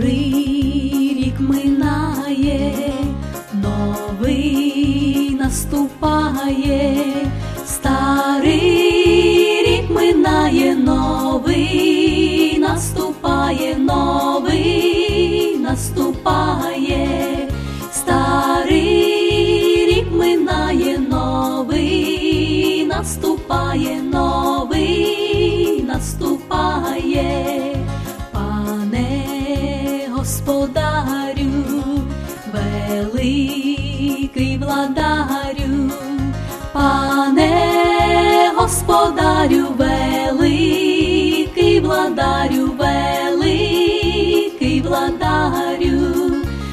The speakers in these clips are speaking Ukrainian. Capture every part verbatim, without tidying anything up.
Старий рік минає, новий наступає. Старий рік минає, новий наступає, новий наступає. Старий рік минає, новий наступає, новий наступає. Пане Господарю, великий владарю, Пане Господарю, великий владарю, великий владарю,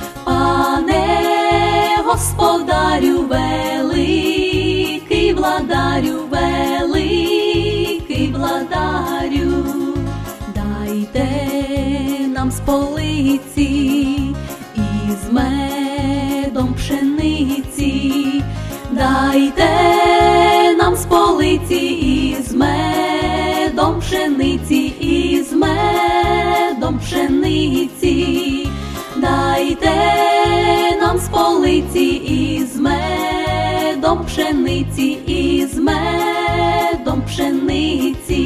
Пане Господарю, великий владарю, великий владарю. Дайте нам з полиці із медом пшениці, дайте нам з полиці із медом пшениці, із медом пшениці, дайте нам з полиці із медом пшениці, із медом пшениці.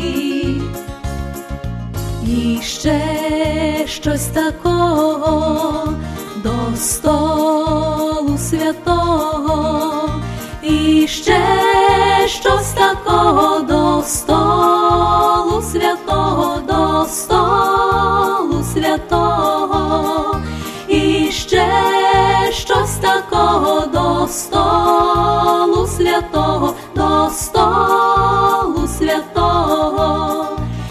І ще щось такого до столу святого, і ще щось такого до столу святого, до столу святого, і ще щось такого до столу святого, до столу святого.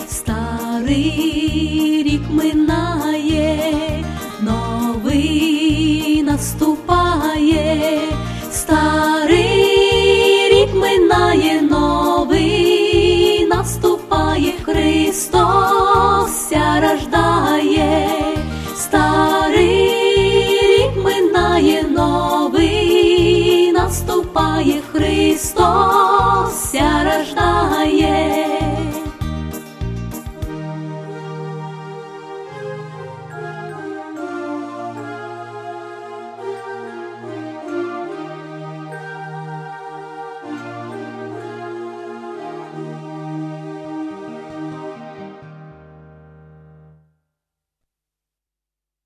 Старий рік минає, новий наступає. Старий рік минає, новий наступає. Христос ся рождає. Старий рік минає, новий наступає. Христос